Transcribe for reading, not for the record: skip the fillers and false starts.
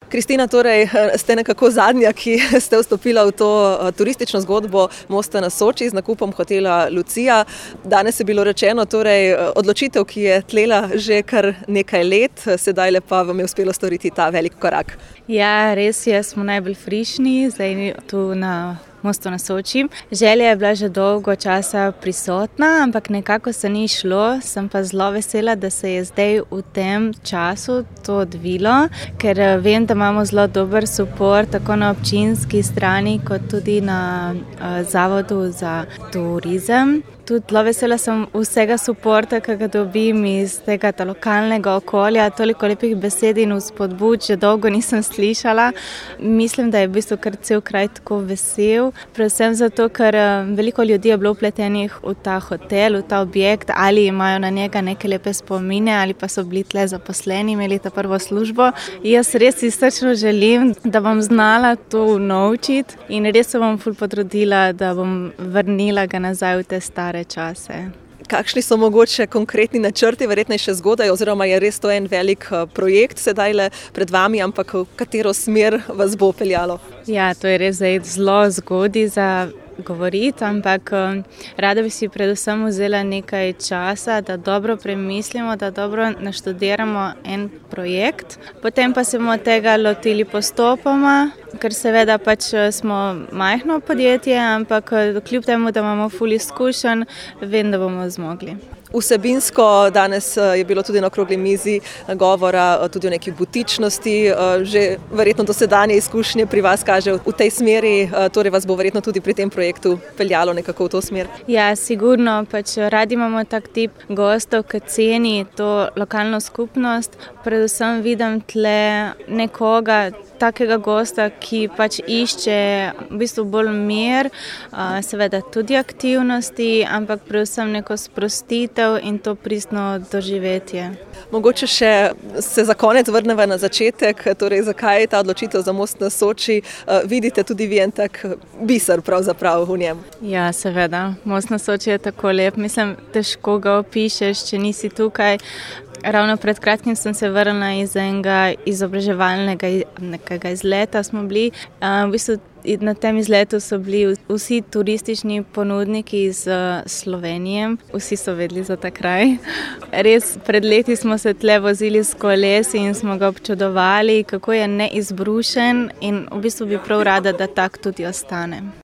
Kristina, torej ste nekako zadnja, ki ste vstopila v to turistično zgodbo Mosta na Soči z nakupom hotela Lucija. Danes je bilo rečeno, torej odločitev, ki je tlela že kar nekaj let, sedaj pa vam je uspelo storiti ta velik korak. Ja, res je, smo najbolj frišni, zdaj tu na Mostu na Soči. Želja je bila že dolgo časa prisotna, ampak nekako se ni šlo. Sem pa zelo vesela, da se je zdaj v tem času to odvilo, ker vem, da imamo zelo dober suport tako na občinski strani, kot tudi na Zavodu za turizem. Tudi zelo vesela sem vsega suporta, ki ga dobim iz tega lokalnega okolja. Toliko lepih besed in vzpodbud že dolgo nisem slišala. Mislim, da je v bistvu kar cel kraj tako vesel. Predvsem zato, ker veliko ljudi je bilo vpletenih v ta hotel, v ta objekt, ali imajo na njega neke lepe spomine, ali pa so bili tle zaposleni, imeli ta prvo službo. Jaz res srčno želim, da bom znala to unovčiti in res se bom ful potrudila, da bom vrnila ga nazaj v te stare čase. Kakšni so mogoče konkretni načrti, verjetno je še zgodaj, oziroma je res to en velik projekt sedaj le pred vami, ampak v katero smer vas bo peljalo? Ja, to je res zdaj zelo zgodaj za govoriti, ampak rada bi si predvsem vzela nekaj časa, da dobro premislimo, da dobro naštudiramo en projekt. Potem pa se bomo tega lotili postopoma, ker seveda pač smo majhno podjetje, ampak kljub temu, da imamo ful izkušenj, vem, da bomo zmogli. Vsebinsko danes je bilo tudi na okrogli mizi govora tudi o neki butičnosti. Že verjetno dosedanje izkušnje pri vas kaže v tej smeri, torej vas bo verjetno tudi pri tem projektu peljalo nekako v to smer? Ja, sigurno. Pač radi imamo tak tip gostov, ki ceni to lokalno skupnost. Predvsem vidim tle nekoga, takega gosta, ki pač išče v bistvu bolj mir, seveda tudi aktivnosti, ampak predvsem neko sprostitev in to pristno doživetje. Mogoče še se za konec vrneva na začetek, torej zakaj je ta odločitev za Most na Soči? Vidite tudi vi en tak biser pravzaprav v njem? Ja, seveda. Most na Soči je tako lep. Mislim, težko ga opišeš, če nisi tukaj. Ravno pred kratkim sem se vrnila iz enega izobraževalnega nekega izleta smo bili. V bistvu na tem izletu so bili vsi turistični ponudniki iz Slovenije. Vsi so vedeli za ta kraj. Res, pred leti smo se tle vozili s kolesi in smo ga občudovali, kako je neizbrušen in v bistvu bi prav rada, da tak tudi ostane.